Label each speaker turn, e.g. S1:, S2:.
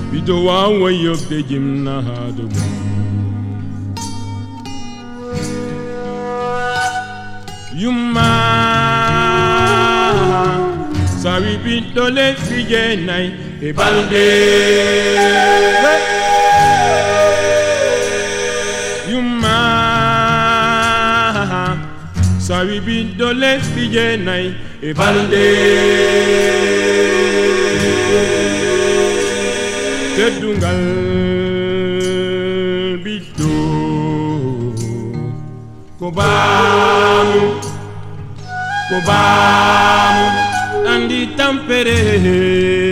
S1: Bido wan way of the gymna hadu Yuma Sabi bido le fije nai e balde Yuma Sabi bido le fije nai e balde Tedungal bido Kobamu Kobamu Andi tampere